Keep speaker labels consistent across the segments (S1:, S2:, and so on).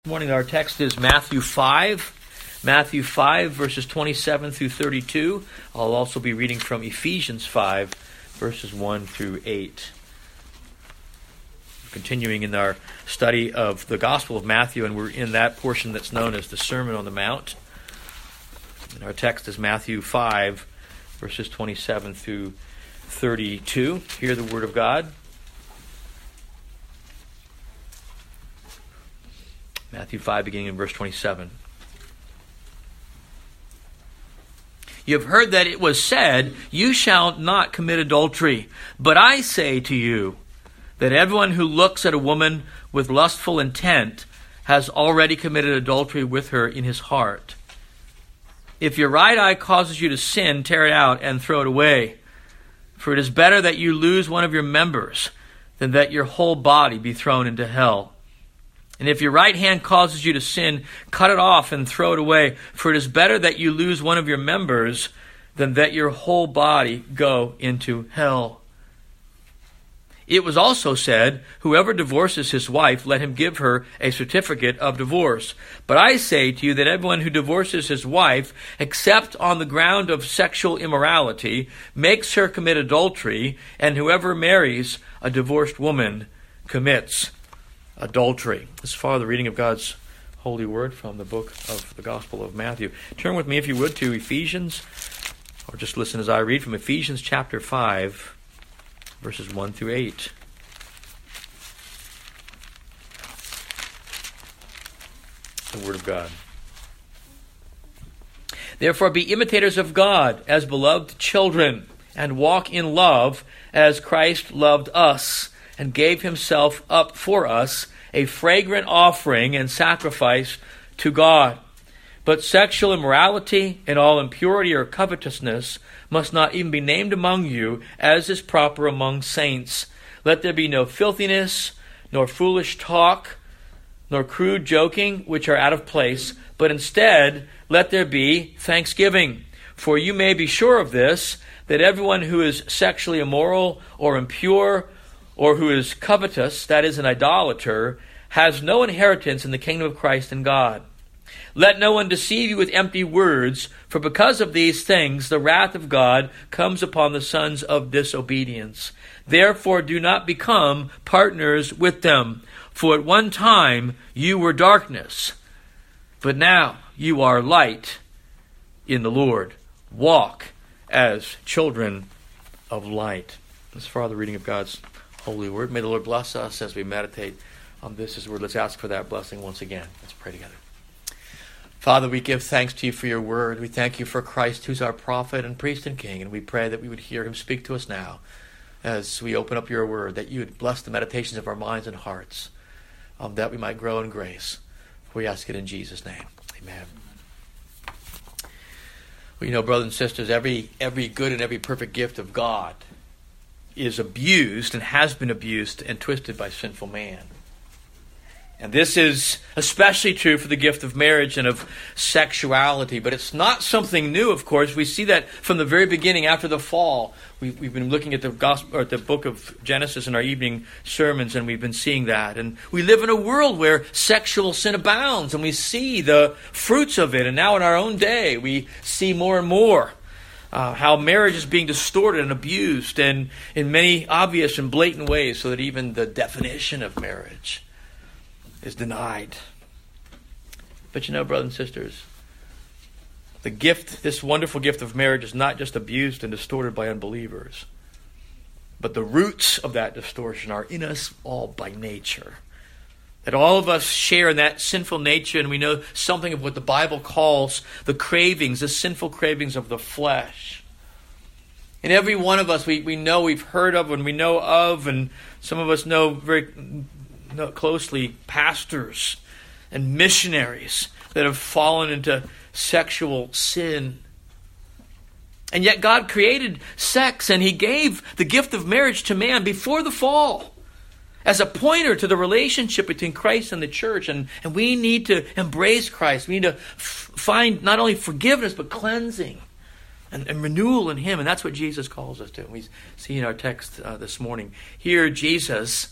S1: This morning our text is Matthew 5. Matthew 5, verses 27 through 32. I'll also be reading from Ephesians 5, verses 1 through 8. Continuing in our study of the Gospel of Matthew, and we're in that portion that's known as the Sermon on the Mount. And our text is Matthew 5, verses 27 through 32. Hear the word of God. Matthew 5, beginning in verse 27. You have heard that it was said, "You shall not commit adultery." But I say to you that everyone who looks at a woman with lustful intent has already committed adultery with her in his heart. If your right eye causes you to sin, tear it out and throw it away. For it is better that you lose one of your members than that your whole body be thrown into hell. And if your right hand causes you to sin, cut it off and throw it away. For it is better that you lose one of your members than that your whole body go into hell. It was also said, "Whoever divorces his wife, let him give her a certificate of divorce." But I say to you that everyone who divorces his wife, except on the ground of sexual immorality, makes her commit adultery, and whoever marries a divorced woman commits adultery. This is far the reading of God's holy word from the book of the Gospel of Matthew. Turn with me, if you would, to Ephesians, or just listen as I read from Ephesians chapter 5, verses 1 through 8. The word of God. Therefore be imitators of God as beloved children, and walk in love as Christ loved us, and gave himself up for us, a fragrant offering and sacrifice to God. But sexual immorality and all impurity or covetousness must not even be named among you, as is proper among saints. Let there be no filthiness, nor foolish talk, nor crude joking, which are out of place, but instead let there be thanksgiving. For you may be sure of this, that everyone who is sexually immoral or impure, or who is covetous, that is, an idolater, has no inheritance in the kingdom of Christ and God. Let no one deceive you with empty words, for because of these things the wrath of God comes upon the sons of disobedience. Therefore do not become partners with them, for at one time you were darkness, but now you are light in the Lord. Walk as children of light. This is far the reading of God's holy word. May the Lord bless us as we meditate on this His word. Let's ask for that blessing once again. Let's pray together. Father, we give thanks to you for your word. We thank you for Christ, who's our prophet and priest and king, and we pray that we would hear him speak to us now as we open up your word, that you would bless the meditations of our minds and hearts, that we might grow in grace. We ask it in Jesus' name. Amen. Well, you know, brothers and sisters, every good and every perfect gift of God is abused and has been abused and twisted by sinful man. And this is especially true for the gift of marriage and of sexuality. But it's not something new, of course. We see that from the very beginning after the fall. We've been looking at the gospel, or the book of Genesis in our evening sermons, and we've been seeing that. And we live in a world where sexual sin abounds, and we see the fruits of it. And now in our own day, we see more and more how marriage is being distorted and abused, and in many obvious and blatant ways, so that even the definition of marriage is denied. But you know, brothers and sisters, the gift, this wonderful gift of marriage, is not just abused and distorted by unbelievers, but the roots of that distortion are in us all by nature. That all of us share in that sinful nature, and we know something of what the Bible calls the cravings, the sinful cravings of the flesh. And every one of us, we know, we've heard of, and we know of, and some of us know very closely, pastors and missionaries that have fallen into sexual sin. And yet God created sex, and He gave the gift of marriage to man before the fall, as a pointer to the relationship between Christ and the church. And we need to embrace Christ. We need to find not only forgiveness, but cleansing and renewal in Him. And that's what Jesus calls us to. We see in our text this morning. Here, Jesus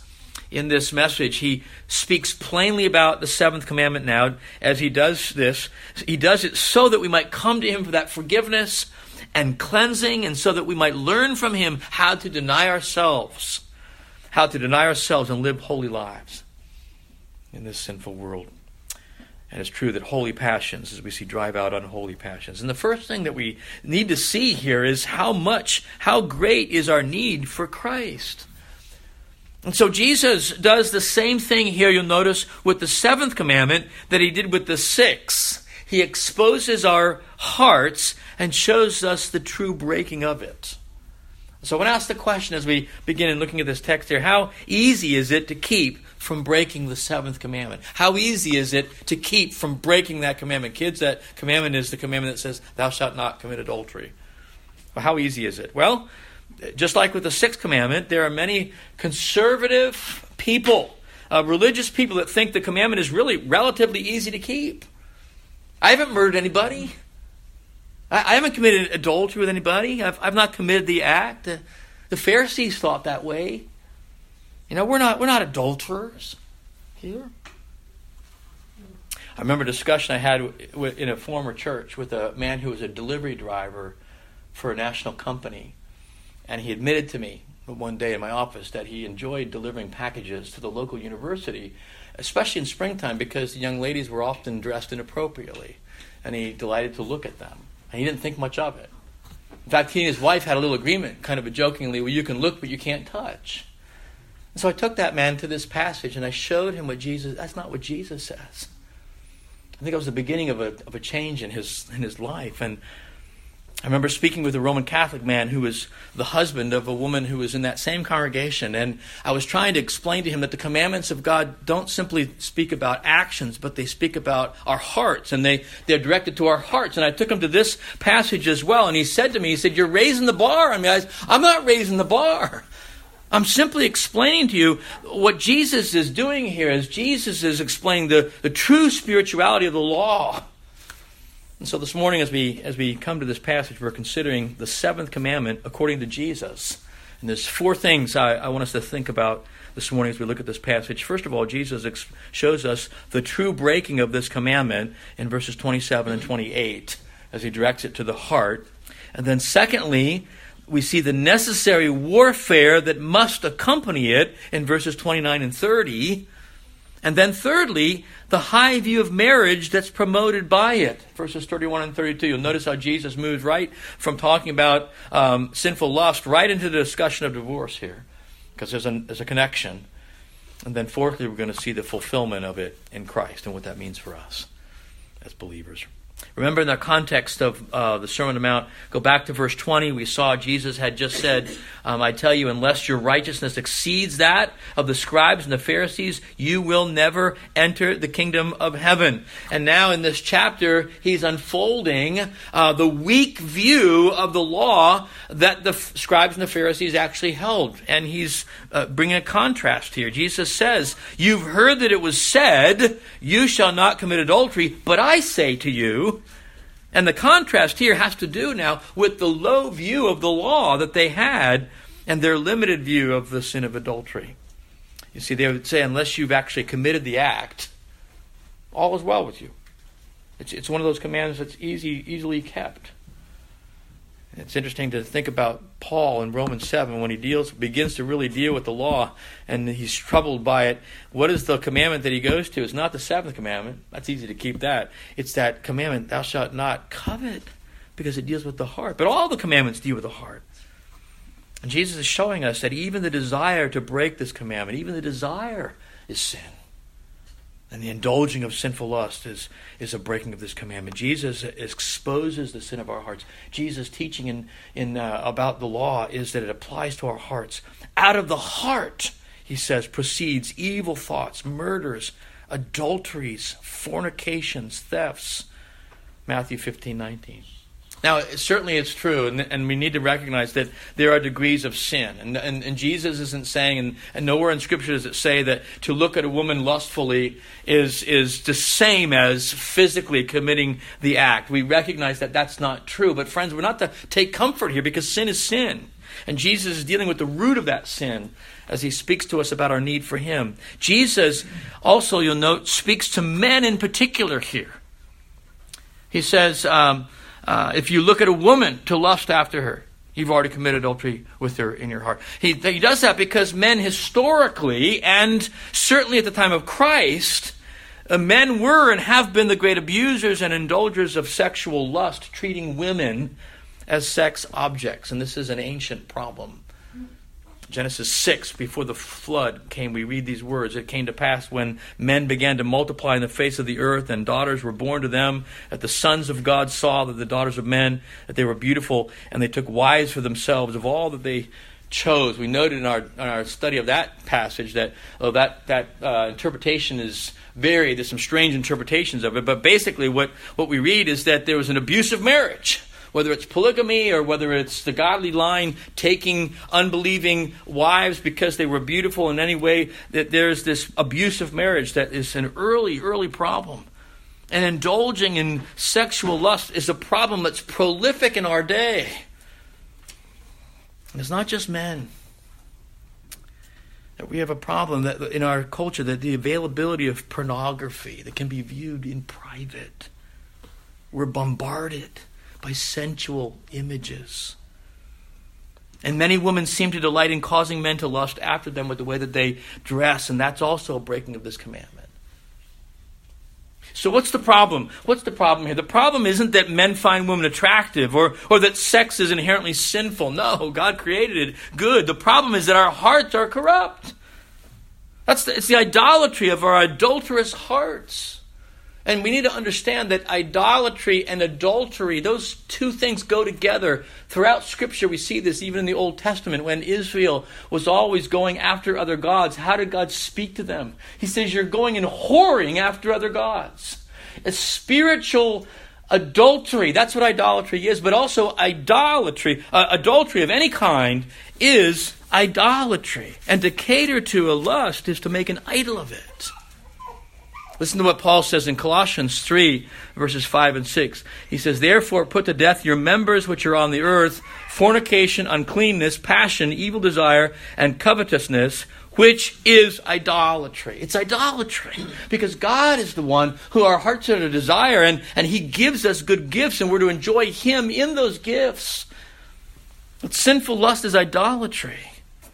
S1: in this message, he speaks plainly about the seventh commandment now. As he does this, he does it so that we might come to him for that forgiveness and cleansing, and so that we might learn from him how to deny ourselves and live holy lives in this sinful world. And it's true that holy passions, as we see, drive out unholy passions. And the first thing that we need to see here is how great is our need for Christ. And so Jesus does the same thing here, you'll notice, with the seventh commandment that he did with the sixth. He exposes our hearts and shows us the true breaking of it. So I want to ask the question as we begin in looking at this text here, how easy is it to keep from breaking the seventh commandment? How easy is it to keep from breaking that commandment? Kids, that commandment is the commandment that says, thou shalt not commit adultery. Well, how easy is it? Well, just like with the sixth commandment, there are many conservative people, religious people that think the commandment is really relatively easy to keep. I haven't murdered anybody. I haven't committed adultery with anybody. I've not committed the act. The Pharisees thought that way. We're not adulterers here. I remember a discussion I had in a former church with a man who was a delivery driver for a national company. And he admitted to me one day in my office that he enjoyed delivering packages to the local university, especially in springtime, because the young ladies were often dressed inappropriately. And he delighted to look at them. And he didn't think much of it. In fact, he and his wife had a little agreement, kind of jokingly, well, you can look, but you can't touch. And so I took that man to this passage, and I showed him that's not what Jesus says. I think it was the beginning of a change in his life. And I remember speaking with a Roman Catholic man who was the husband of a woman who was in that same congregation. And I was trying to explain to him that the commandments of God don't simply speak about actions, but they speak about our hearts. And they're directed to our hearts. And I took him to this passage as well. And he said to me, you're raising the bar on me. I'm not raising the bar. I'm simply explaining to you what Jesus is doing here, as Jesus is explaining the true spirituality of the law. And so this morning, as we come to this passage, we're considering the seventh commandment according to Jesus. And there's four things I want us to think about this morning as we look at this passage. First of all, Jesus shows us the true breaking of this commandment in verses 27 and 28 as he directs it to the heart. And then secondly, we see the necessary warfare that must accompany it in verses 29 and 30. And then thirdly, the high view of marriage that's promoted by it. Verses 31 and 32. You'll notice how Jesus moves right from talking about sinful lust right into the discussion of divorce here. Because there's a connection. And then fourthly, we're going to see the fulfillment of it in Christ and what that means for us as believers. Remember, in the context of the Sermon on the Mount, go back to verse 20. We saw Jesus had just said, I tell you, unless your righteousness exceeds that of the scribes and the Pharisees, you will never enter the kingdom of heaven. And now in this chapter, he's unfolding the weak view of the law that the scribes and the Pharisees actually held. And he's bringing a contrast here. Jesus says, you've heard that it was said, you shall not commit adultery, but I say to you. And the contrast here has to do now with the low view of the law that they had and their limited view of the sin of adultery. You see, they would say, unless you've actually committed the act, all is well with you. It's one of those commands that's easily kept. It's interesting to think about Paul in Romans 7 when he begins to really deal with the law and he's troubled by it. What is the commandment that he goes to? It's not the seventh commandment. That's easy to keep that. It's that commandment, thou shalt not covet, because it deals with the heart. But all the commandments deal with the heart. And Jesus is showing us that even the desire to break this commandment, even the desire is sin. And the indulging of sinful lust is a breaking of this commandment. Jesus exposes the sin of our hearts. Jesus' teaching about the law is that it applies to our hearts. Out of the heart, he says, proceeds evil thoughts, murders, adulteries, fornications, thefts. Matthew 15:19. Now, certainly it's true, and we need to recognize that there are degrees of sin. And Jesus isn't saying, and nowhere in Scripture does it say that to look at a woman lustfully is the same as physically committing the act. We recognize that that's not true. But friends, we're not to take comfort here because sin is sin. And Jesus is dealing with the root of that sin as he speaks to us about our need for him. Jesus also, you'll note, speaks to men in particular here. He says, if you look at a woman to lust after her, you've already committed adultery with her in your heart. He does that because men historically, and certainly at the time of Christ, men were and have been the great abusers and indulgers of sexual lust, treating women as sex objects. And this is an ancient problem. Genesis 6, before the flood came, we read these words. It came to pass when men began to multiply in the face of the earth, and daughters were born to them, that the sons of God saw that the daughters of men, that they were beautiful, and they took wives for themselves of all that they chose. We noted in our study of that passage that interpretation is varied. There's some strange interpretations of it, but basically what we read is that there was an abusive marriage. Whether it's polygamy or whether it's the godly line taking unbelieving wives because they were beautiful in any way, that there's this abusive marriage that is an early problem. And indulging in sexual lust is a problem that's prolific in our day. And it's not just men. That we have a problem that in our culture, that the availability of pornography that can be viewed in private. We're bombarded by sensual images. And many women seem to delight in causing men to lust after them with the way that they dress, and that's also a breaking of this commandment. So what's the problem? What's the problem here? The problem isn't that men find women attractive or that sex is inherently sinful. No, God created it good. The problem is that our hearts are corrupt. It's the idolatry of our adulterous hearts. And we need to understand that idolatry and adultery, those two things go together. Throughout Scripture, we see this even in the Old Testament. When Israel was always going after other gods, how did God speak to them? He says, you're going and whoring after other gods. It's spiritual adultery. That's what idolatry is. But also adultery of any kind is idolatry. And to cater to a lust is to make an idol of it. Listen to what Paul says in Colossians 3, verses 5 and 6. He says, therefore put to death your members which are on the earth, fornication, uncleanness, passion, evil desire, and covetousness, which is idolatry. It's idolatry. Because God is the one who our hearts are to desire, and he gives us good gifts, and we're to enjoy him in those gifts. But sinful lust is idolatry.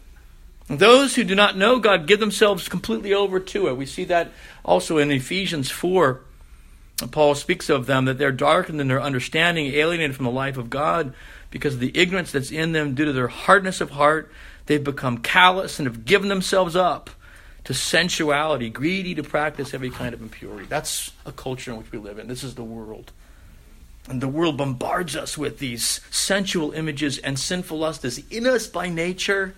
S1: Those who do not know God give themselves completely over to it. We see that also in Ephesians 4. Paul speaks of them, that they're darkened in their understanding, alienated from the life of God because of the ignorance that's in them due to their hardness of heart. They've become callous and have given themselves up to sensuality, greedy to practice every kind of impurity. That's a culture in which we live in. This is the world. And the world bombards us with these sensual images, and sinful lust is in us by nature.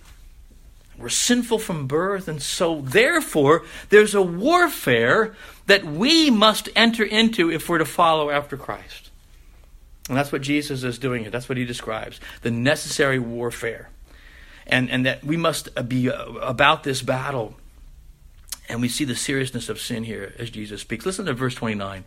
S1: We're sinful from birth, and so therefore there's a warfare that we must enter into if we're to follow after Christ. And that's what Jesus is doing here. That's what he describes, the necessary warfare. And that we must be about this battle. And we see the seriousness of sin here as Jesus speaks. Listen to verse 29.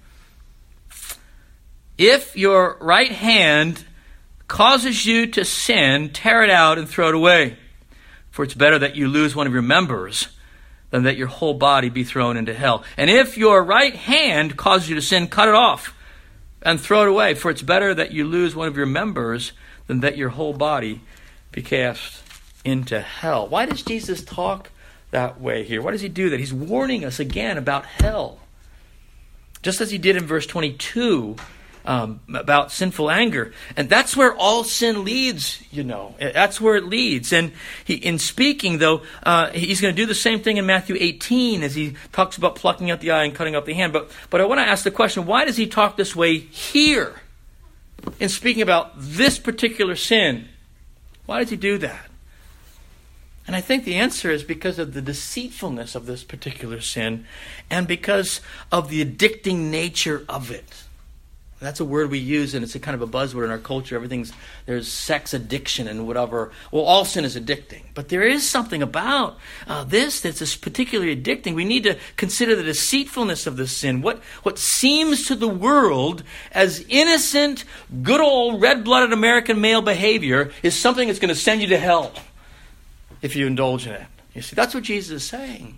S1: If your right hand causes you to sin, tear it out and throw it away. For it's better that you lose one of your members than that your whole body be thrown into hell. And if your right hand causes you to sin, cut it off and throw it away. For it's better that you lose one of your members than that your whole body be cast into hell. Why does Jesus talk that way here? Why does he do that? He's warning us again about hell. Just as he did in verse 22 about sinful anger. And that's where all sin leads, you know. That's where it leads. And in speaking, though, he's going to do the same thing in Matthew 18 as he talks about plucking out the eye and cutting off the hand. But I want to ask the question, why does he talk this way here in speaking about this particular sin? Why does he do that? And I think the answer is because of the deceitfulness of this particular sin and because of the addicting nature of it. That's a word we use, and it's a kind of a buzzword in our culture. There's sex addiction and whatever. Well, all sin is addicting. But there is something about this that's particularly addicting. We need to consider the deceitfulness of the sin. What seems to the world as innocent, good old red-blooded American male behavior is something that's going to send you to hell if you indulge in it. You see, that's what Jesus is saying.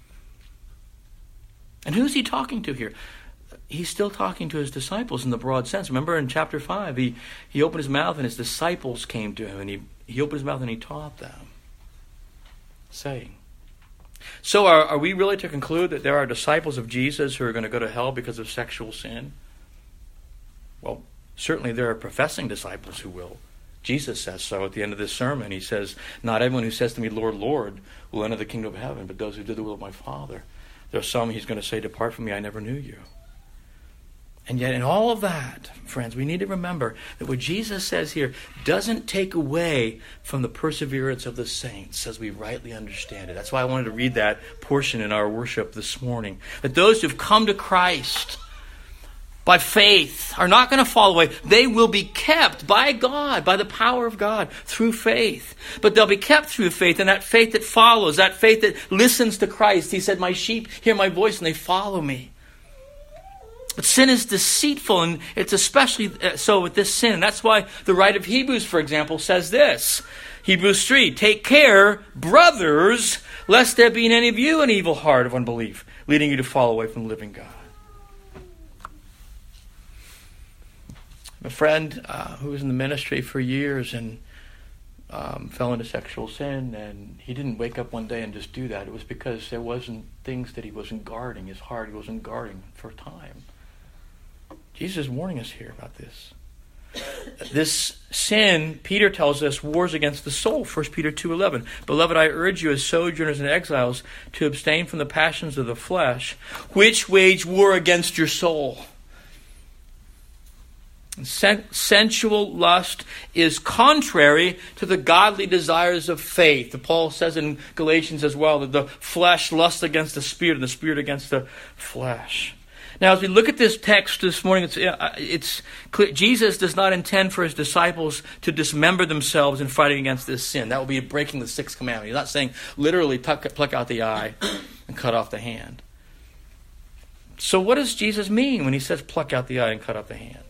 S1: And who's he talking to here? He's still talking to his disciples in the broad sense. Remember in chapter 5, he opened his mouth and his disciples came to him, and he opened his mouth and he taught them, saying. So are we really to conclude that there are disciples of Jesus who are going to go to hell because of sexual sin? Well, certainly there are professing disciples who will. Jesus says so at the end of this sermon. He says, not everyone who says to me, Lord, Lord, will enter the kingdom of heaven, but those who do the will of my Father. There are some he's going to say, depart from me, I never knew you. And yet in all of that, friends, we need to remember that what Jesus says here doesn't take away from the perseverance of the saints as we rightly understand it. That's why I wanted to read that portion in our worship this morning. That those who've come to Christ by faith are not going to fall away. They will be kept by God, by the power of God, through faith. But they'll be kept through faith, and that faith that follows, that faith that listens to Christ. He said, my sheep hear my voice and they follow me. But sin is deceitful, and it's especially so with this sin. And that's why the writer of Hebrews, for example, says this. Hebrews 3, take care, brothers, lest there be in any of you an evil heart of unbelief, leading you to fall away from the living God. A friend who was in the ministry for years and fell into sexual sin, and he didn't wake up one day and just do that. It was because there wasn't things that he wasn't guarding. His heart he wasn't guarding for time. Jesus is warning us here about this. This sin, Peter tells us, wars against the soul. 1 Peter 2:11. Beloved, I urge you as sojourners and exiles to abstain from the passions of the flesh, which wage war against your soul. Sensual lust is contrary to the godly desires of faith. Paul says in Galatians as well that the flesh lusts against the spirit and the spirit against the flesh. Now, as we look at this text this morning, it's clear Jesus does not intend for his disciples to dismember themselves in fighting against this sin. That would be breaking the sixth commandment. He's not saying literally pluck out the eye and cut off the hand. So what does Jesus mean when he says pluck out the eye and cut off the hand?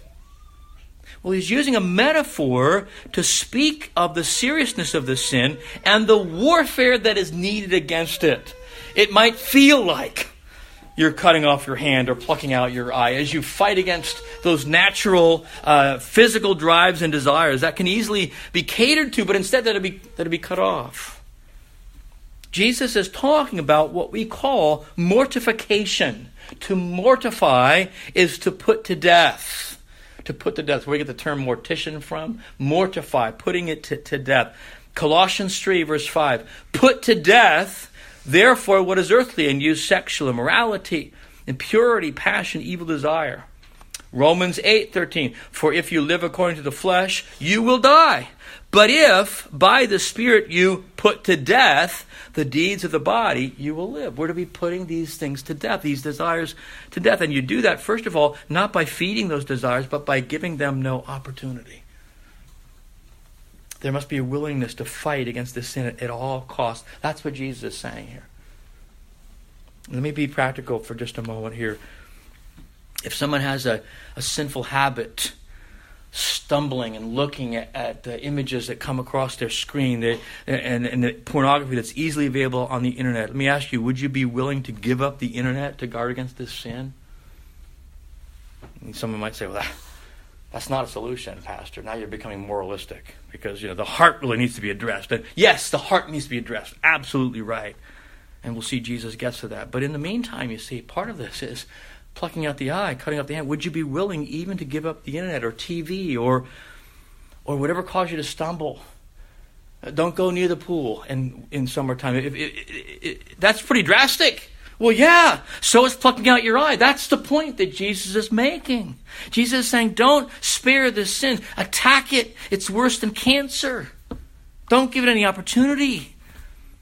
S1: Well, he's using a metaphor to speak of the seriousness of the sin and the warfare that is needed against it. It might feel like you're cutting off your hand or plucking out your eye as you fight against those natural physical drives and desires that can easily be catered to, but instead that'll be cut off. Jesus is talking about what we call mortification. To mortify is to put to death. To put to death. Where we get the term mortician from? Mortify, putting it to death. Colossians 3, verse 5. Put to death, therefore, what is earthly, and use sexual immorality, impurity, passion, evil desire. Romans 8:13. For if you live according to the flesh, you will die. But if by the Spirit you put to death the deeds of the body, you will live. We're to be putting these things to death, these desires to death. And you do that, first of all, not by feeding those desires, but by giving them no opportunity. There must be a willingness to fight against this sin at all costs. That's what Jesus is saying here. Let me be practical for just a moment here. If someone has a sinful habit, stumbling and looking at the images that come across their screen and the pornography that's easily available on the internet, let me ask you, would you be willing to give up the internet to guard against this sin? And someone might say, well, that's not a solution, Pastor. Now you're becoming moralistic because, the heart really needs to be addressed. And yes, the heart needs to be addressed. Absolutely right. And we'll see Jesus gets to that. But in the meantime, you see, part of this is plucking out the eye, cutting out the hand. Would you be willing even to give up the internet or TV or whatever caused you to stumble? Don't go near the pool in summertime. That's pretty drastic. Well, yeah, so is plucking out your eye. That's the point that Jesus is making. Jesus is saying, don't spare this sin. Attack it. It's worse than cancer. Don't give it any opportunity.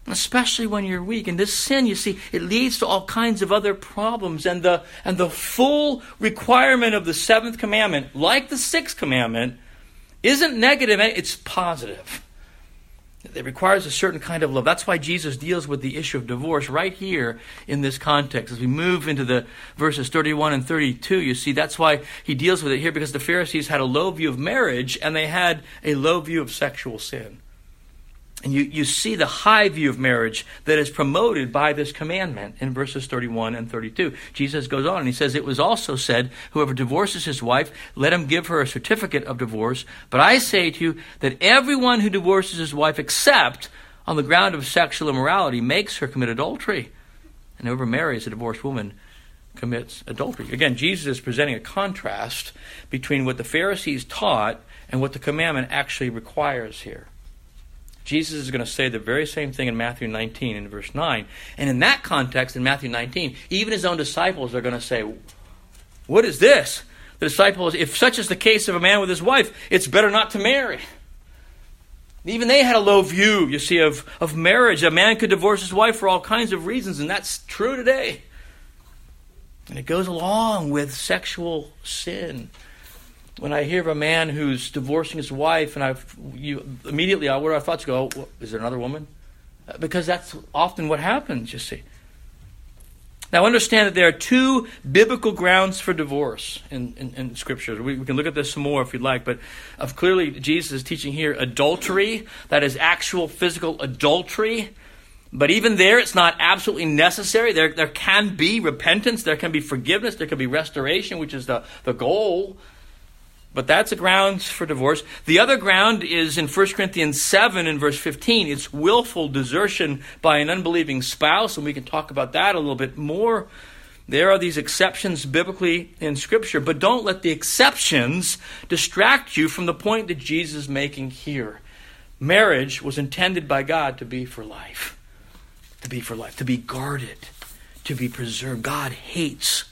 S1: especially when you're weak. And this sin, you see, it leads to all kinds of other problems. And the full requirement of the seventh commandment, like the sixth commandment, isn't negative, it's positive. It requires a certain kind of love. That's why Jesus deals with the issue of divorce right here in this context. As we move into the verses 31 and 32, you see, that's why he deals with it here, because the Pharisees had a low view of marriage and they had a low view of sexual sin. And you see the high view of marriage that is promoted by this commandment in verses 31 and 32. Jesus goes on and he says, "It was also said, whoever divorces his wife, let him give her a certificate of divorce. But I say to you that everyone who divorces his wife except on the ground of sexual immorality makes her commit adultery. And whoever marries a divorced woman commits adultery." Again, Jesus is presenting a contrast between what the Pharisees taught and what the commandment actually requires here. Jesus is going to say the very same thing in Matthew 19 in verse 9. And in that context, in Matthew 19, even his own disciples are going to say, "What is this?" The disciples, "If such is the case of a man with his wife, it's better not to marry." Even they had a low view, you see, of marriage. A man could divorce his wife for all kinds of reasons, and that's true today. And it goes along with sexual sin. When I hear of a man who's divorcing his wife, and immediately our thoughts go, "Oh, is there another woman?" Because that's often what happens, you see. Now understand that there are two biblical grounds for divorce in Scripture. We can look at this some more if you'd like, but clearly Jesus is teaching here adultery, that is actual physical adultery. But even there, it's not absolutely necessary. There can be repentance, there can be forgiveness, there can be restoration, which is the goal. But that's a grounds for divorce. The other ground is in 1 Corinthians 7 and verse 15. It's willful desertion by an unbelieving spouse, and we can talk about that a little bit more. There are these exceptions biblically in Scripture, but don't let the exceptions distract you from the point that Jesus is making here. Marriage was intended by God to be for life. To be for life. To be guarded. To be preserved. God hates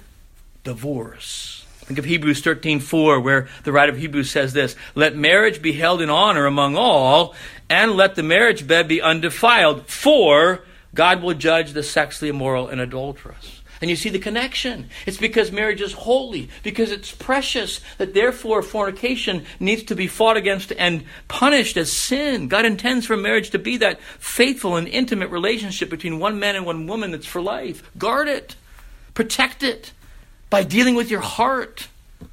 S1: divorce. Think of Hebrews 13:4, where the writer of Hebrews says this: "Let marriage be held in honor among all, and let the marriage bed be undefiled, for God will judge the sexually immoral and adulterous." And you see the connection. It's because marriage is holy, because it's precious, that therefore fornication needs to be fought against and punished as sin. God intends for marriage to be that faithful and intimate relationship between one man and one woman that's for life. Guard it. Protect it. By dealing with your heart.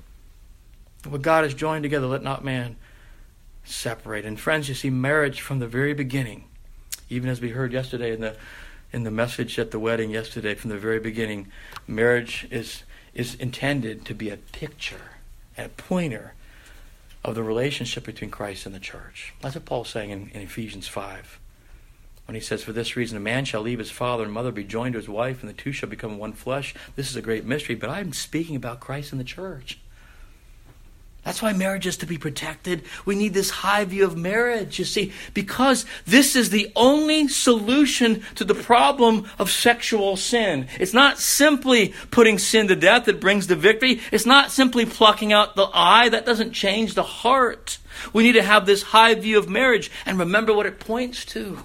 S1: What God has joined together, let not man separate. And friends, you see, marriage from the very beginning, even as we heard yesterday in the message at the wedding yesterday, from the very beginning, marriage is intended to be a picture and a pointer of the relationship between Christ and the church. That's what Paul's saying in Ephesians 5. When he says, "For this reason a man shall leave his father and mother, be joined to his wife, and the two shall become one flesh." This is a great mystery, but I'm speaking about Christ and the church. That's why marriage is to be protected. We need this high view of marriage, you see, because this is the only solution to the problem of sexual sin. It's not simply putting sin to death that brings the victory. It's not simply plucking out the eye. That doesn't change the heart. We need to have this high view of marriage and remember what it points to.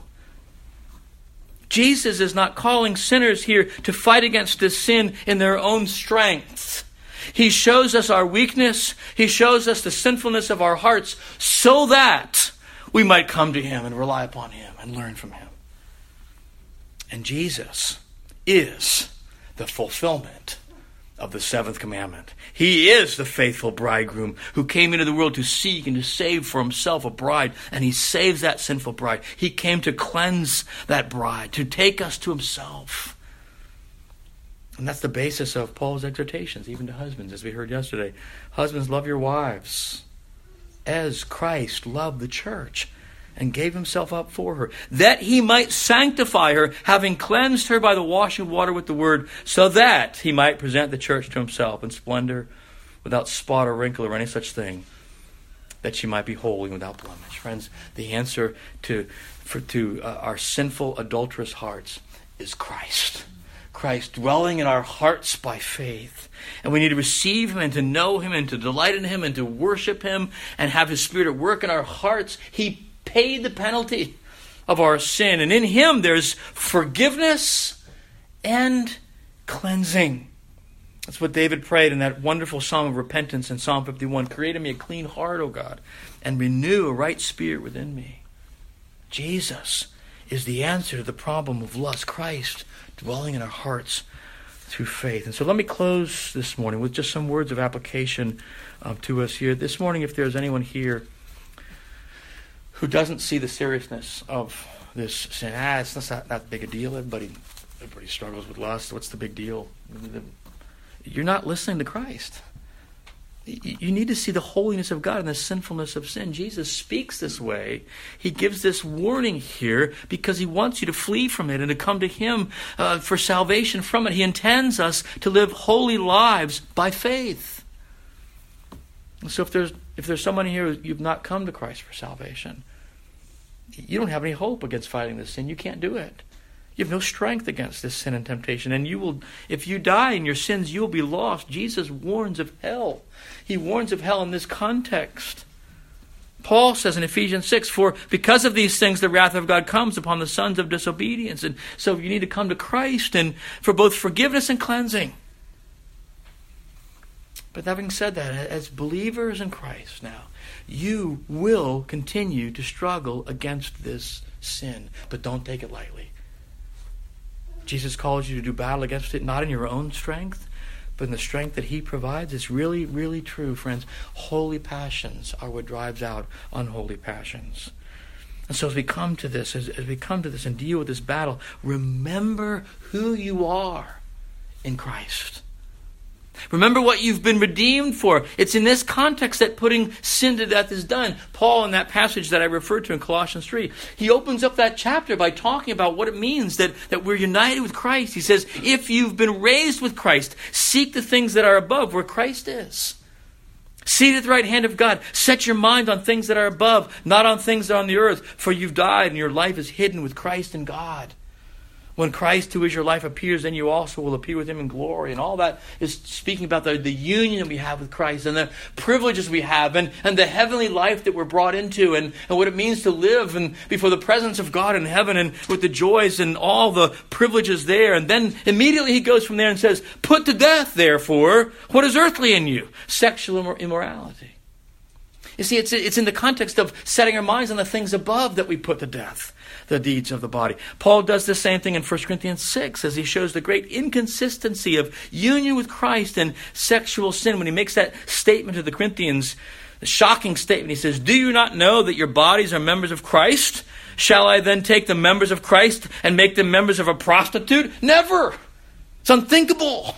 S1: Jesus is not calling sinners here to fight against this sin in their own strength. He shows us our weakness. He shows us the sinfulness of our hearts so that we might come to Him and rely upon Him and learn from Him. And Jesus is the fulfillment of the seventh commandment. He is the faithful bridegroom who came into the world to seek and to save for Himself a bride, and He saves that sinful bride. He came to cleanse that bride, to take us to Himself. And that's the basis of Paul's exhortations, even to husbands, as we heard yesterday. Husbands, love your wives as Christ loved the church and gave Himself up for her, that He might sanctify her, having cleansed her by the washing of water with the word, so that He might present the church to Himself in splendor, without spot or wrinkle or any such thing, that she might be holy and without blemish. Friends, the answer to our sinful, adulterous hearts is Christ. Christ dwelling in our hearts by faith. And we need to receive Him and to know Him and to delight in Him and to worship Him and have His Spirit at work in our hearts. He paid the penalty of our sin. And in him there's forgiveness and cleansing. That's what David prayed in that wonderful psalm of repentance in Psalm 51. Create in me a clean heart, O God, and renew a right spirit within me. Jesus is the answer to the problem of lust. Christ dwelling in our hearts through faith. And so let me close this morning with just some words of application to us here. This morning, if there's anyone here who doesn't see the seriousness of this sin, it's not that big a deal. Everybody struggles with lust. What's the big deal? You're not listening to Christ. You need to see the holiness of God and the sinfulness of sin. Jesus speaks this way. He gives this warning here because he wants you to flee from it and to come to him for salvation from it. He intends us to live holy lives by faith. And so if there's someone here you've not come to Christ for salvation, you don't have any hope against fighting this sin. You can't do it. You have no strength against this sin and temptation. And you will, if you die in your sins, you will be lost. Jesus warns of hell. He warns of hell in this context. Paul says in Ephesians 6, for because of these things the wrath of God comes upon the sons of disobedience. And so you need to come to Christ and for both forgiveness and cleansing. But having said that, as believers in Christ now, you will continue to struggle against this sin. But don't take it lightly. Jesus calls you to do battle against it, not in your own strength, but in the strength that he provides. It's really, really true, friends. Holy passions are what drives out unholy passions. And so as we come to this, and deal with this battle, remember who you are in Christ. Remember what you've been redeemed for. It's in this context that putting sin to death is done. Paul, in that passage that I referred to in Colossians 3, he opens up that chapter by talking about what it means that we're united with Christ. He says, if you've been raised with Christ, seek the things that are above where Christ is. Seated at the right hand of God. Set your mind on things that are above, not on things that are on the earth. For you've died and your life is hidden with Christ in God. When Christ, who is your life, appears, then you also will appear with him in glory. And all that is speaking about the union that we have with Christ and the privileges we have and the heavenly life that we're brought into and what it means to live and before the presence of God in heaven and with the joys and all the privileges there. And then immediately he goes from there and says, put to death, therefore, what is earthly in you? Sexual immorality. You see, it's in the context of setting our minds on the things above that we put to death, the deeds of the body. Paul does the same thing in 1 Corinthians 6 as he shows the great inconsistency of union with Christ and sexual sin. When he makes that statement to the Corinthians, the shocking statement, he says, do you not know that your bodies are members of Christ? Shall I then take the members of Christ and make them members of a prostitute? Never! It's unthinkable.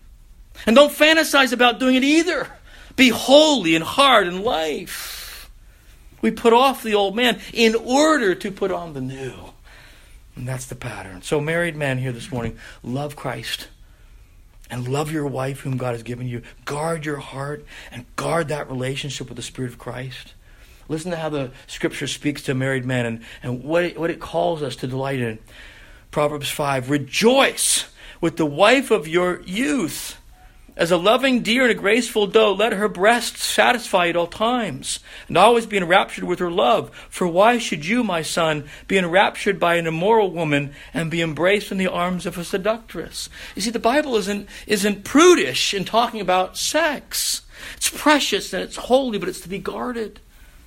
S1: And don't fantasize about doing it either. Be holy and hard in life. We put off the old man in order to put on the new. And that's the pattern. So married men here this morning, love Christ and love your wife whom God has given you. Guard your heart and guard that relationship with the Spirit of Christ. Listen to how the Scripture speaks to married men and what it calls us to delight in. Proverbs 5, rejoice with the wife of your youth. As a loving deer and a graceful doe, let her breasts satisfy at all times, and always be enraptured with her love. For why should you, my son, be enraptured by an immoral woman and be embraced in the arms of a seductress? You see, the Bible isn't prudish in talking about sex. It's precious and it's holy, but it's to be guarded.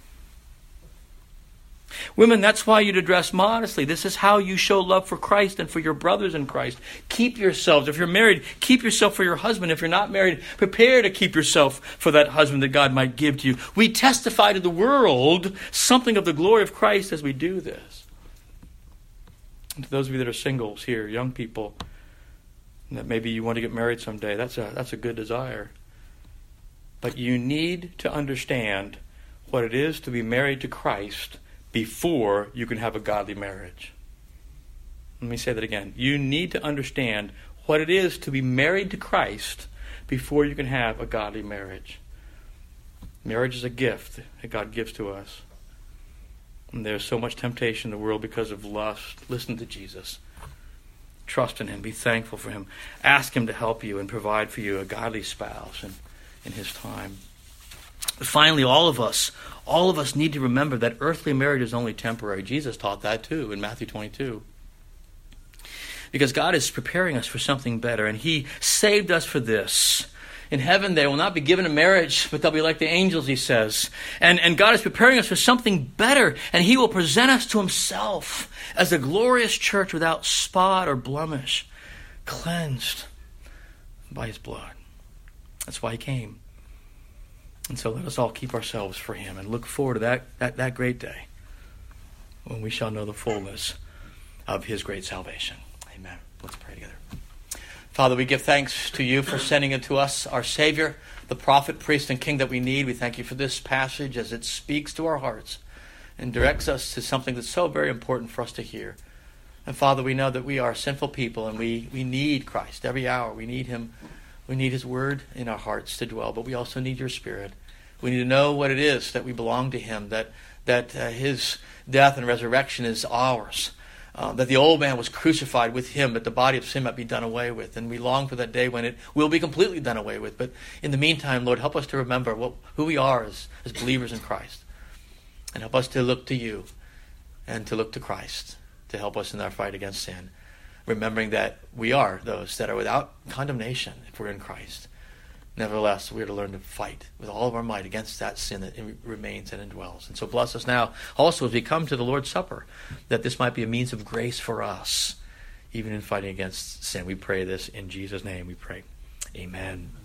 S1: Women, that's why you'd dress modestly. This is how you show love for Christ and for your brothers in Christ. Keep yourselves. If you're married, keep yourself for your husband. If you're not married, prepare to keep yourself for that husband that God might give to you. We testify to the world something of the glory of Christ as we do this. And to those of you that are singles here, young people, that maybe you want to get married someday, that's a good desire. But you need to understand what it is to be married to Christ before you can have a godly marriage. Let me say that again. You need to understand what it is to be married to Christ before you can have a godly marriage. Marriage is a gift that God gives to us. And there's so much temptation in the world because of lust. Listen to Jesus. Trust in him. Be thankful for him. Ask him to help you and provide for you a godly spouse in his time. But finally, all of us need to remember that earthly marriage is only temporary. Jesus taught that too in Matthew 22. Because God is preparing us for something better, and he saved us for this. In heaven, they will not be given a marriage, but they'll be like the angels, he says. And God is preparing us for something better, and he will present us to himself as a glorious church without spot or blemish, cleansed by his blood. That's why he came. And so let us all keep ourselves for him and look forward to that great day when we shall know the fullness of his great salvation. Amen. Let's pray together. Father, we give thanks to you for sending it to us, our Savior, the prophet, priest, and king that we need. We thank you for this passage as it speaks to our hearts and directs us to something that's so very important for us to hear. And Father, we know that we are sinful people and we need Christ every hour. We need him. We need his word in our hearts to dwell, but we also need your Spirit. We need to know what it is that we belong to him, that his death and resurrection is ours. That the old man was crucified with him, that the body of sin might be done away with. And we long for that day when it will be completely done away with. But in the meantime, Lord, help us to remember who we are as believers in Christ. And help us to look to you and to look to Christ to help us in our fight against sin. Remembering that we are those that are without condemnation if we're in Christ. Nevertheless, we are to learn to fight with all of our might against that sin that remains and indwells. And so bless us now also as we come to the Lord's Supper, that this might be a means of grace for us, even in fighting against sin. We pray this in Jesus' name, we pray. Amen.